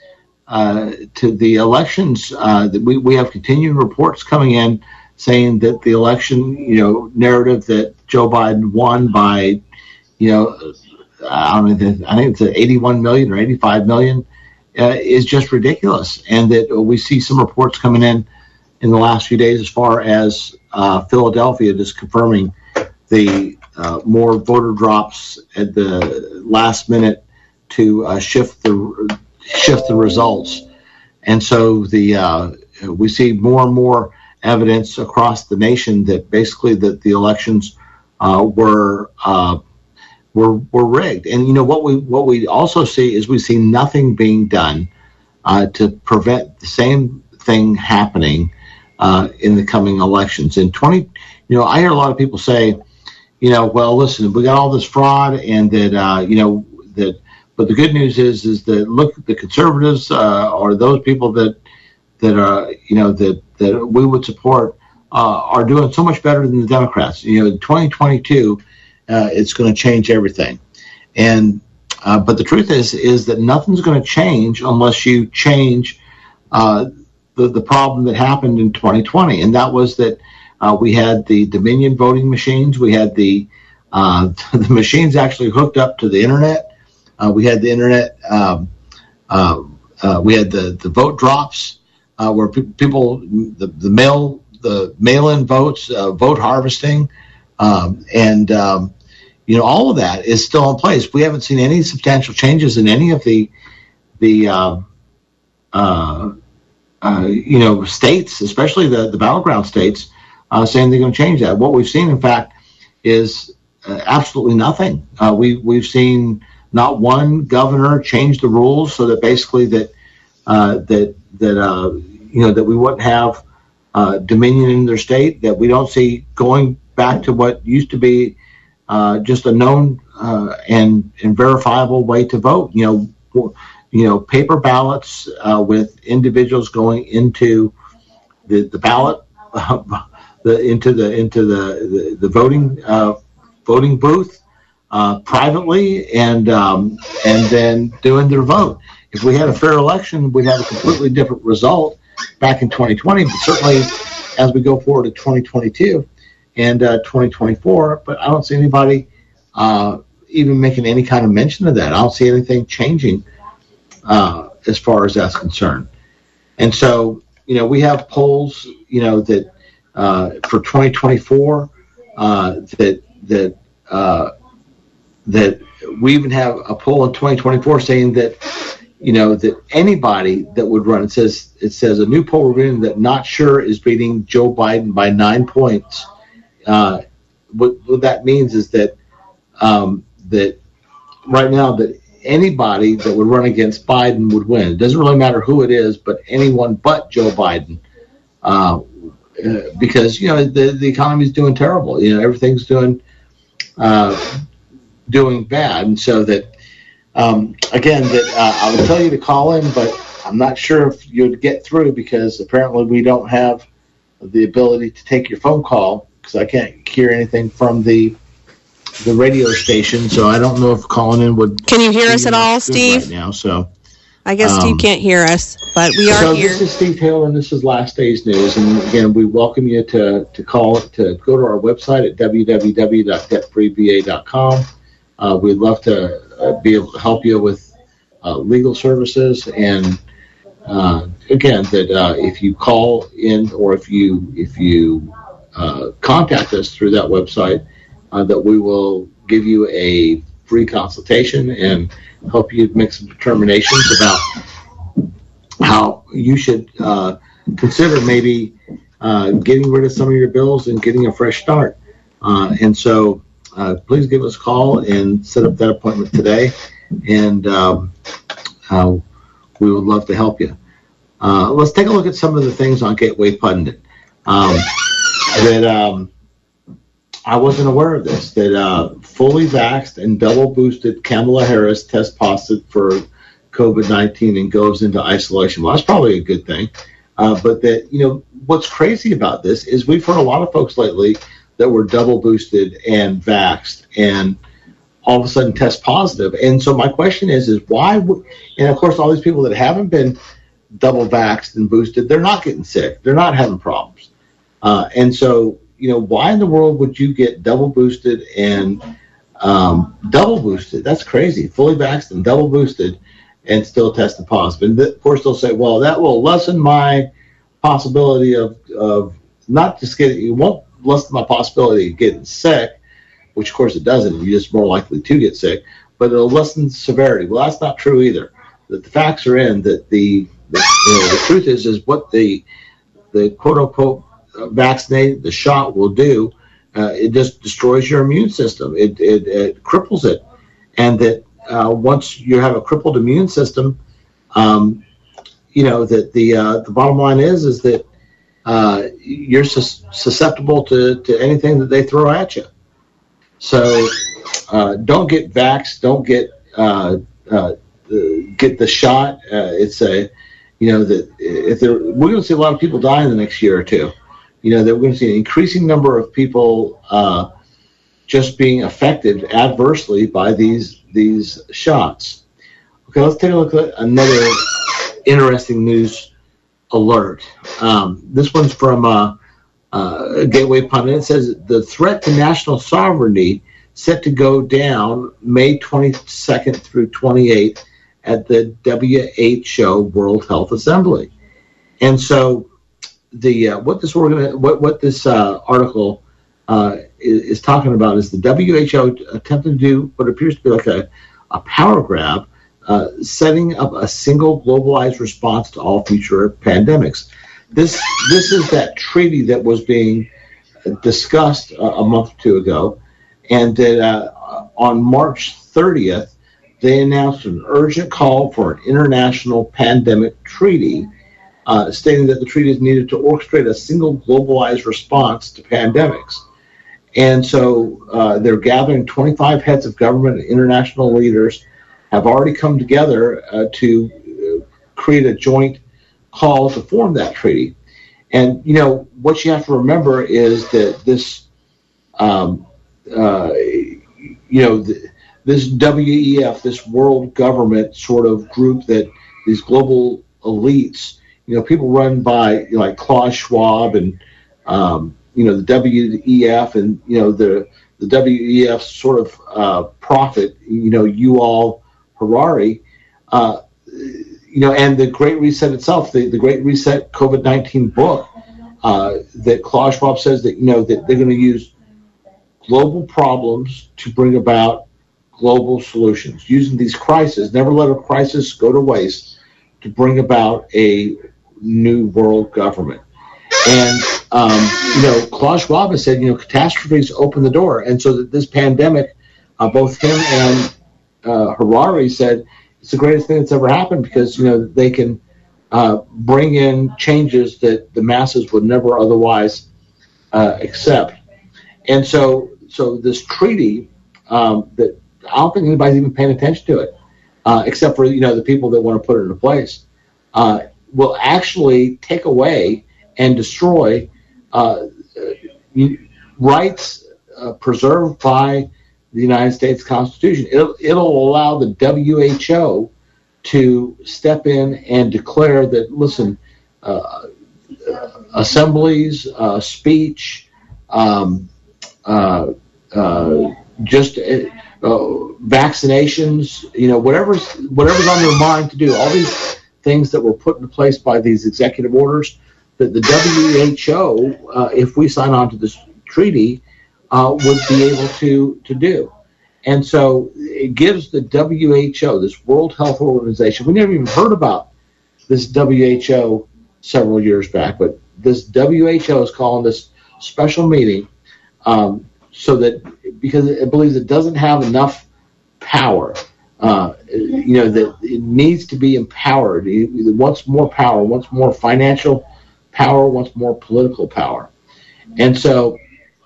uh, to the elections. Uh, that we, we have continuing reports coming in saying that the election, you know, narrative that Joe Biden won by, you know, I don't know, I think it's eighty-one million or eighty-five million, uh, is just ridiculous. And that we see some reports coming in in the last few days as far as uh, Philadelphia just confirming the Uh, more voter drops at the last minute to uh, shift the shift the results, and so the uh, we see more and more evidence across the nation that basically that the elections uh, were uh, were were rigged. And you know what we what we also see is we see nothing being done uh, to prevent the same thing happening uh, in the coming elections. In twenty, you know, I hear a lot of people say, you know, well, listen, we got all this fraud, and that, uh, you know, that, but the good news is, is that look, the conservatives uh, or those people that, that are, you know, that, that we would support uh, are doing so much better than the Democrats. You know, in twenty twenty-two, uh, it's going to change everything. And, uh, but the truth is, is that nothing's going to change unless you change uh, the, the problem that happened in twenty twenty. And that was that, Uh, we had the Dominion voting machines. We had the uh, the machines actually hooked up to the internet. Uh, we had the internet. Um, uh, uh, we had the, the vote drops uh, where pe- people the the mail the mail-in votes, uh, vote harvesting, um, and um, you know, all of that is still in place. We haven't seen any substantial changes in any of the the uh, uh, uh, you know states, especially the the battleground states, uh, saying they're going to change that. What we've seen, in fact, is uh, absolutely nothing. Uh, we we've seen not one governor change the rules so that basically that uh, that that uh, you know that we wouldn't have uh, dominion in their state. That we don't see going back to what used to be uh, just a known uh, and and verifiable way to vote. You know, you know, paper ballots uh, with individuals going into the the ballot, uh, the into the into the the, the voting uh, voting booth uh, privately, and um, and then doing their vote. If we had a fair election, we'd have a completely different result back in twenty twenty. But certainly, as we go forward to twenty twenty-two and uh, twenty twenty-four, but I don't see anybody uh, even making any kind of mention of that. I don't see anything changing uh, as far as that's concerned. And so, you know, we have polls, you know, that uh, for twenty twenty-four uh, that that uh, that we even have a poll in twenty twenty-four saying that, you know, that anybody that would run, it says it says a new poll revealing that not sure is beating Joe Biden by nine points. Uh, what, what that means is that um, that right now that anybody that would run against Biden would win. It doesn't really matter who it is, but anyone but Joe Biden, uh, because you know the the economy is doing terrible. You know, everything's doing uh, doing bad, and so that. Um, again, that uh, I would tell you to call in, but I'm not sure if you'd get through because apparently we don't have the ability to take your phone call because I can't hear anything from the the radio station. So I don't know if calling in would. Can you hear us at all, Steve? Right now, so I guess um, Steve can't hear us, but we are so here. This is Steve Taylor, and this is Last Days News. And again, we welcome you to to call to go to our website at w w w dot debt free v a dot com. Uh, we'd love to uh, be able to help you with uh, legal services, and uh, again, that uh, if you call in or if you if you uh, contact us through that website, uh, that we will give you a free consultation and help you make some determinations about how you should uh, consider maybe uh, getting rid of some of your bills and getting a fresh start. Uh, and so. Uh, please give us a call and set up that appointment today, and um, uh, we would love to help you. Uh, let's take a look at some of the things on Gateway Pundit. Um, that um, I wasn't aware of this, that uh, fully vaxxed and double boosted Kamala Harris tests positive for COVID nineteen and goes into isolation. Well, that's probably a good thing. Uh, but that, you know, what's crazy about this is we've heard a lot of folks lately that were double boosted and vaxxed and all of a sudden test positive. And so my question is, is why would, and of course all these people that haven't been double vaxxed and boosted, they're not getting sick. They're not having problems. Uh, and so, you know, why in the world would you get double boosted and um, double boosted? That's crazy. Fully vaxxed and double boosted and still tested positive. And of course they'll say, well, that will lessen my possibility of, of not just getting, you won't lessen my possibility of getting sick, which of course it doesn't. You're just more likely to get sick, but it'll lessen severity. Well, that's not true either. That the facts are in that the the, you know, the truth is is what the the quote unquote vaccinated the shot will do. Uh, it just destroys your immune system. It it, it cripples it, and that uh, once you have a crippled immune system, um, you know that the uh, the bottom line is is that. Uh, you're sus- susceptible to, to anything that they throw at you. So uh, don't get vaxxed. Don't get uh, uh, get the shot. Uh, it's a, you know, that if there, we're going to see a lot of people die in the next year or two. You know, that we're going to see an increasing number of people uh, just being affected adversely by these these shots. Okay, let's take a look at another interesting news alert. Um, this one's from uh, uh, Gateway Pundit. It says the threat to national sovereignty set to go down May twenty-second through twenty-eighth at the W H O World Health Assembly. And so the uh, what this organ- what what this uh, article uh, is, is talking about is the W H O attempting to do what appears to be like a, a power grab, uh, setting up a single globalized response to all future pandemics. This this is that treaty that was being discussed uh, a month or two ago, and that uh, on March thirtieth, they announced an urgent call for an international pandemic treaty, uh, stating that the treaty is needed to orchestrate a single globalized response to pandemics. And so uh, they're gathering twenty-five heads of government and international leaders have already come together uh, to create a joint call to form that treaty. And, you know, what you have to remember is that this, um, uh, you know, the, this W E F, this world government sort of group that these global elites, you know, people run by, you know, like Klaus Schwab and, um, you know, the W E F and, you know, the, the W E F sort of uh, prophet, you know, Yuval Harari, uh, you know, and the Great Reset itself, the, the Great Reset COVID nineteen book, uh, that Klaus Schwab says that, you know, that they're going to use global problems to bring about global solutions, using these crises, never let a crisis go to waste, to bring about a new world government. And, um, you know, Klaus Schwab has said, you know, catastrophes open the door. And so that this pandemic, uh, both him and uh, Harari said, it's the greatest thing that's ever happened because, you know, they can uh, bring in changes that the masses would never otherwise uh, accept. And so so this treaty um, that I don't think anybody's even paying attention to it, uh, except for, you know, the people that want to put it into place, uh, will actually take away and destroy uh, rights uh, preserved by the United States Constitution. It'll, it'll allow the W H O to step in and declare that, listen, uh, assemblies, uh, speech, um, uh, uh, just uh, vaccinations, you know, whatever's whatever's on their mind to do, all these things that were put into place by these executive orders, that the W H O, uh, if we sign on to this treaty, uh, would be able to, to do. And so it gives the W H O, this World Health Organization, we never even heard about this W H O several years back, but this W H O is calling this special meeting um, so that, because it believes it doesn't have enough power, uh, you know, that it needs to be empowered. It, it wants more power, wants more financial power, wants more political power. And so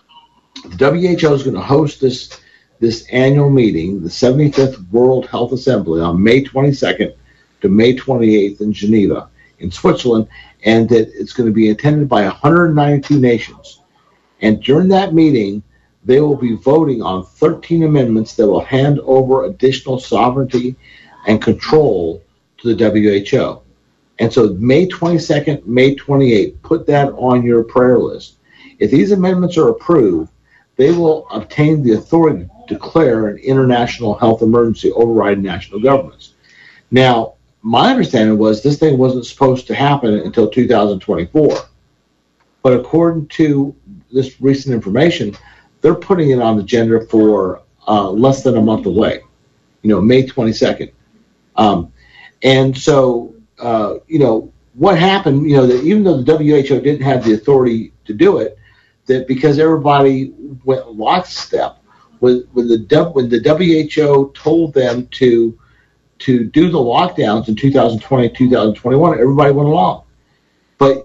the W H O is going to host this this annual meeting, the seventy-fifth World Health Assembly, on May twenty-second to May twenty-eighth in Geneva, in Switzerland, and that it's going to be attended by one hundred ninety-two nations. And during that meeting, they will be voting on thirteen amendments that will hand over additional sovereignty and control to the W H O. And so May twenty-second, May twenty-eighth, put that on your prayer list. If these amendments are approved, they will obtain the authority to declare an international health emergency, overriding national governments. Now, my understanding was this thing wasn't supposed to happen until two thousand twenty-four. But according to this recent information, they're putting it on the agenda for uh, less than a month away, you know, May twenty-second. Um, and so, uh, you know, what happened, you know, that even though the W H O didn't have the authority to do it, that because everybody went lockstep, when, when, the, when the W H O told them to to do the lockdowns in two thousand twenty, two thousand twenty-one, everybody went along. But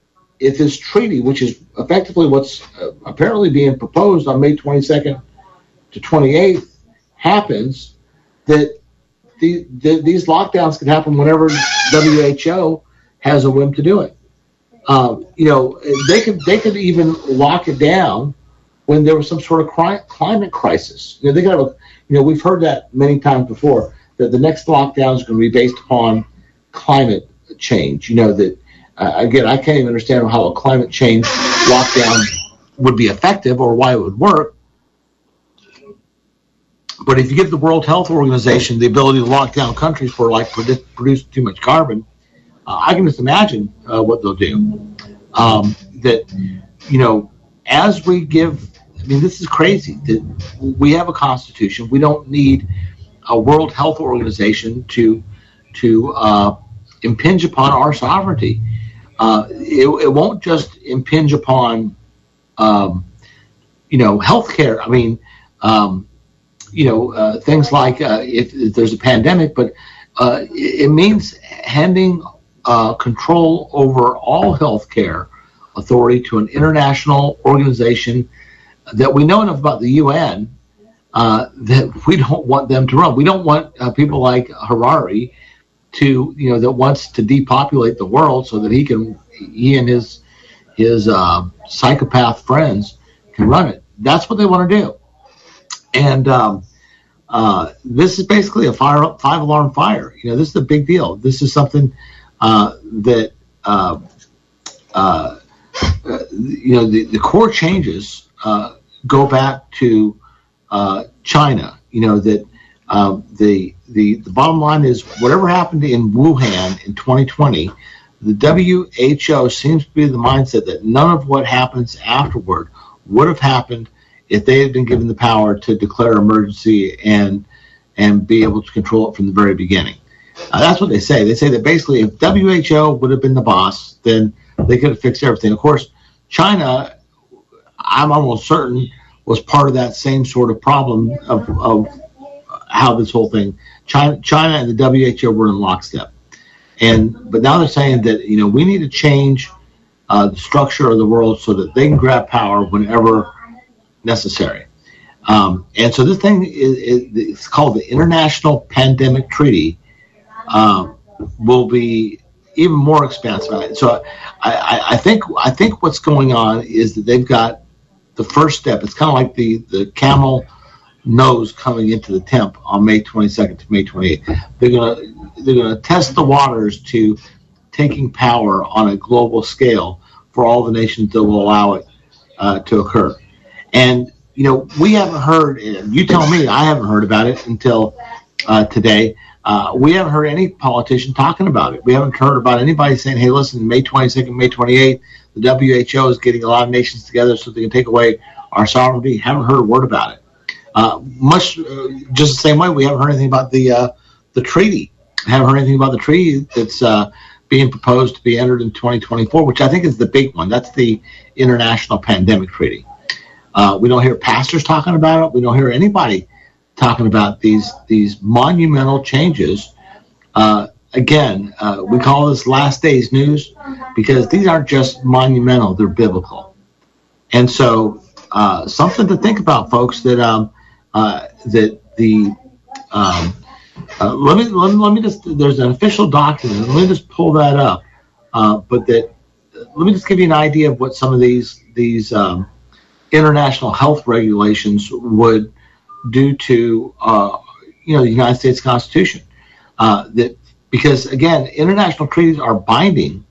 if this treaty, which is effectively what's uh, apparently being proposed on May twenty-second to twenty-eighth, happens, that the, the, these lockdowns can happen whenever W H O has a whim to do it. Um, you know, they could they could even lock it down when there was some sort of cri- climate crisis. You know, they could have a, you know, we've heard that many times before, that the next lockdown is going to be based upon climate change. You know, that, uh, again, I can't even understand how a climate change lockdown would be effective or why it would work. But if you give the World Health Organization the ability to lock down countries for, like, produ- produce too much carbon, uh, I can just imagine uh, what they'll do. Um, that, you know, as we give I mean, this is crazy. We have a constitution. We don't need a World Health Organization to to uh, impinge upon our sovereignty. Uh, it, it won't just impinge upon, um, you know, healthcare. I mean, um, you know, uh, things like uh, if, if there's a pandemic, but uh, it, it means handing uh, control over all healthcare authority to an international organization that we know enough about, the U N, uh, that we don't want them to run. We don't want uh, people like Harari to, you know, that wants to depopulate the world so that he can, he and his his uh, psychopath friends can run it. That's what they want to do. And um, uh, this is basically a fire, five alarm fire. You know, this is a big deal. This is something uh, that, uh, uh, uh, you know, the, the core changes uh, go back to uh, China. You know, that um, the, the, the bottom line is whatever happened in Wuhan in twenty twenty, the W H O seems to be the mindset that none of what happens afterward would have happened if they had been given the power to declare emergency and and be able to control it from the very beginning. Uh, that's what they say. They say that basically if W H O would have been the boss, then they could have fixed everything. Of course, China, I'm almost certain, was part of that same sort of problem of, of how this whole thing, China, China and the W H O were in lockstep. And but now they're saying that, you know, we need to change uh, the structure of the world so that they can grab power whenever necessary. Um, and so this thing is, is it's called the International Pandemic Treaty. Um, will be even more expansive. So I, I, I think I think what's going on is that they've got the first step. It's kind of like the, the camel nose coming into the temp on May twenty-second to May twenty-eighth. They're gonna they're gonna test the waters to taking power on a global scale for all the nations that will allow it uh, to occur. And you know, we haven't heard. You tell me. I haven't heard about it until uh, today. Uh, we haven't heard any politician talking about it. We haven't heard about anybody saying, "Hey, listen, May twenty-second, May twenty-eighth, the W H O is getting a lot of nations together so they can take away our sovereignty." Haven't heard a word about it. Uh, much uh, just the same way we haven't heard anything about the uh, the treaty. Haven't heard anything about the treaty that's uh, being proposed to be entered in twenty twenty-four, which I think is the big one. That's the International Pandemic Treaty. Uh, we don't hear pastors talking about it. We don't hear anybody talking about these these monumental changes. Uh, again, uh, we call this last days news because these aren't just monumental; they're biblical. And so, uh, something to think about, folks. That um, uh, that the um, uh, let me let me let me just. There's an official document. Let me just pull that up. Uh, but that let me just give you an idea of what some of these these um, international health regulations would due to uh, you know the United States Constitution, uh, that because again international treaties are binding,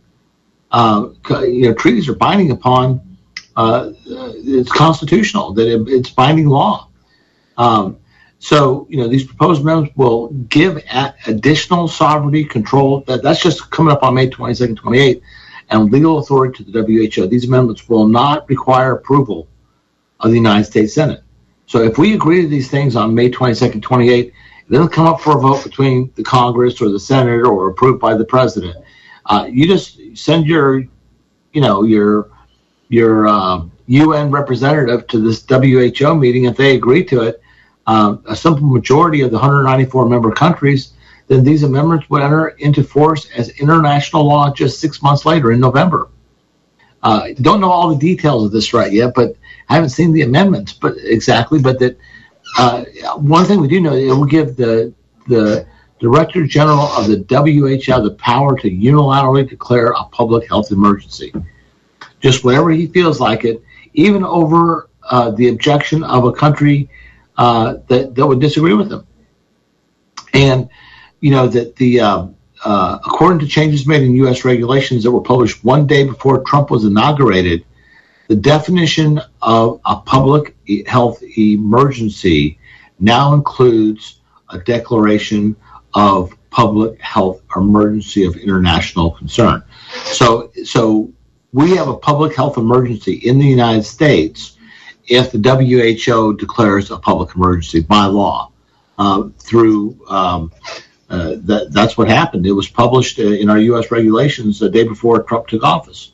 uh, you know treaties are binding upon uh, it's constitutional, that it, it's binding law. Um, so you know these proposed amendments will give a- additional sovereignty control. That that's just coming up on May twenty-second, twenty-eighth, and legal authority to the W H O. These amendments will not require approval of the United States Senate. So if we agree to these things on May twenty-second, twenty-eighth, it doesn't come up for a vote between the Congress or the Senate or approved by the president. Uh, you just send your, you know, your your uh, U N representative to this W H O meeting. If they agree to it, uh, a simple majority of the one hundred ninety-four member countries, then these amendments would enter into force as international law just six months later in November. Uh, don't know all the details of this right yet, but I haven't seen the amendments, but exactly. But that uh, one thing we do know, it will give the the Director General of the W H O the power to unilaterally declare a public health emergency, just whenever he feels like it, even over uh, the objection of a country uh, that that would disagree with him. And you know that the uh, uh, according to changes made in U S regulations that were published one day before Trump was inaugurated, the definition of a public health emergency now includes a declaration of public health emergency of international concern. So, so we have a public health emergency in the United States if the W H O declares a public emergency by law uh, through um, uh, that. That's what happened. It was published in our U S regulations the day before Trump took office,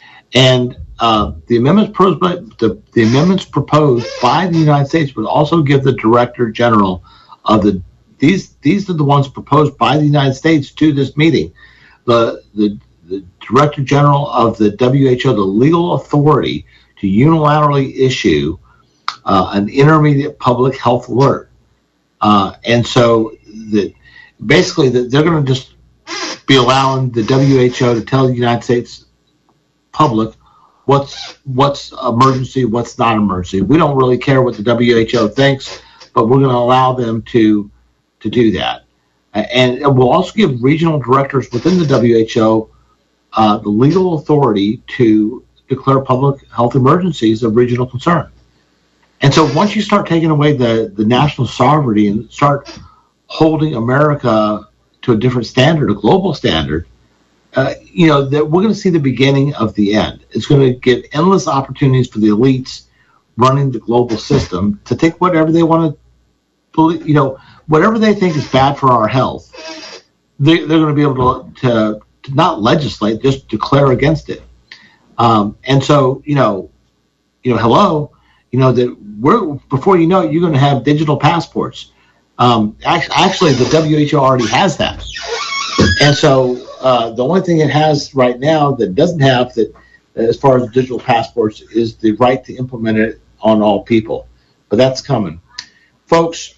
and uh, the amendments proposed by, the, the amendments proposed by the United States would also give the Director General of the these these are the ones proposed by the United States to this meeting. The the the Director General of the W H O, the legal authority to unilaterally issue uh, an intermediate public health alert. Uh, and so the, basically the, they're going to just be allowing the W H O to tell the United States public what's what's emergency, what's not emergency. We don't really care what the W H O thinks, but we're going to allow them to to do that. And it will also give regional directors within the W H O uh, the legal authority to declare public health emergencies of regional concern. And so once you start taking away the, the national sovereignty and start holding America to a different standard, a global standard, uh, you know, that we're going to see the beginning of the end. It's going to give endless opportunities for the elites running the global system to take whatever they want to believe, you know, whatever they think is bad for our health, they, they're going to be able to, to, to not legislate, just declare against it. Um, and so, you know, you know, hello, you know, that we're, before you know it, you're going to have digital passports. Um, actually, actually, the W H O already has that. And so uh, the only thing it has right now that doesn't have that, as far as digital passports, is the right to implement it on all people. But that's coming. Folks,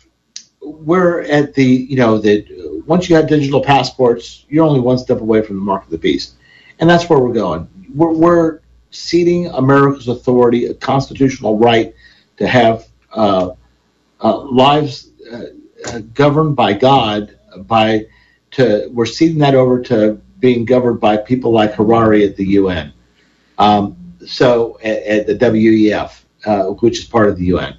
we're at the, you know, that once you have digital passports, you're only one step away from the mark of the beast. And that's where we're going. We're, we're ceding America's authority, a constitutional right to have uh, uh, lives uh, uh, governed by God. By to we're ceding that over to being governed by people like Harari at the U N. Um, so at, at the W E F, uh, which is part of the U N.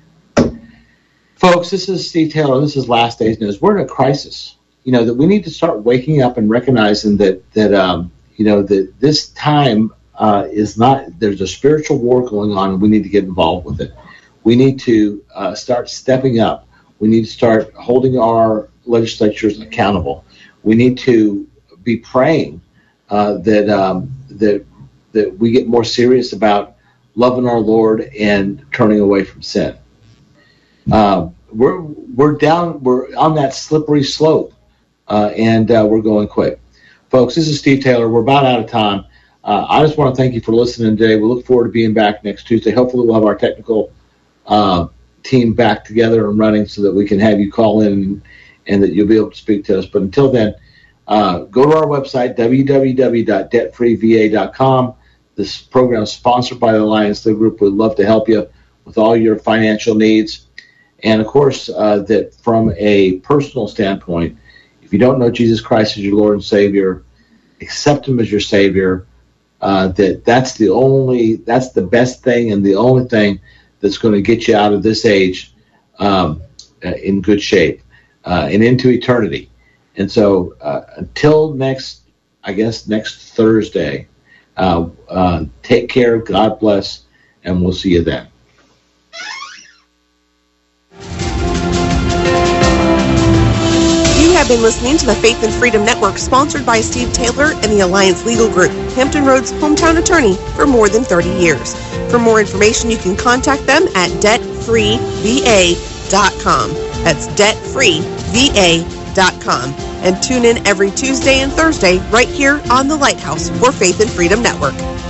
Folks, this is Steve Taylor. This is Last Days News. We're in a crisis. You know that we need to start waking up and recognizing that that. Um, You know, that this time uh, is not, there's a spiritual war going on, and we need to get involved with it. We need to uh, start stepping up. We need to start holding our legislatures accountable. We need to be praying uh, that um, that that we get more serious about loving our Lord and turning away from sin. Uh, we're we're down, we're on that slippery slope, uh, and uh, we're going quick. Folks, this is Steve Taylor. We're about out of time. Uh, I just want to thank you for listening today. We look forward to being back next Tuesday. Hopefully we'll have our technical uh, team back together and running so that we can have you call in and, and that you'll be able to speak to us. But until then, uh, go to our website, w w w dot debt free v a dot com. This program is sponsored by the Alliance Legal Group. We'd love to help you with all your financial needs. And, of course, uh, that from a personal standpoint, if you don't know Jesus Christ as your Lord and Savior, accept Him as your Savior. Uh, that that's the only, that's the best thing and the only thing that's going to get you out of this age um, in good shape uh, and into eternity. And so uh, until next, I guess next Thursday, uh, uh, take care. God bless, and we'll see you then. You have been listening to the Faith and Freedom Network, sponsored by Steve Taylor and the Alliance Legal Group, Hampton Roads' hometown attorney for more than thirty years. For more information, you can contact them at debt free v a dot com. That's debt free v a dot com. And tune in every Tuesday and Thursday right here on the Lighthouse for Faith and Freedom Network.